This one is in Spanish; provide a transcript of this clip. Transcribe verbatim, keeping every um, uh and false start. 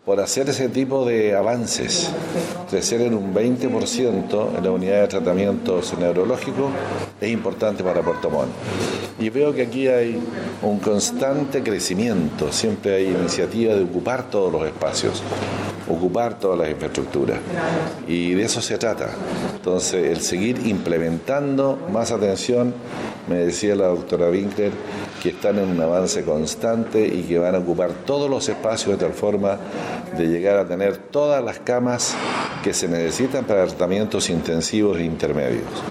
por hacer ese tipo de avances, crecer en un veinte por ciento en la unidad de tratamientos neurológicos es importante para Puerto Montt. Y veo que aquí hay un constante crecimiento, siempre hay iniciativa de ocupar todos los espacios, ocupar todas las infraestructuras, y de eso se trata. Entonces, el seguir implementando más atención, me decía la doctora Winkler, que están en un avance constante y que van a ocupar todos los espacios de tal forma de llegar a tener todas las camas que se necesitan para tratamientos intensivos e intermedios.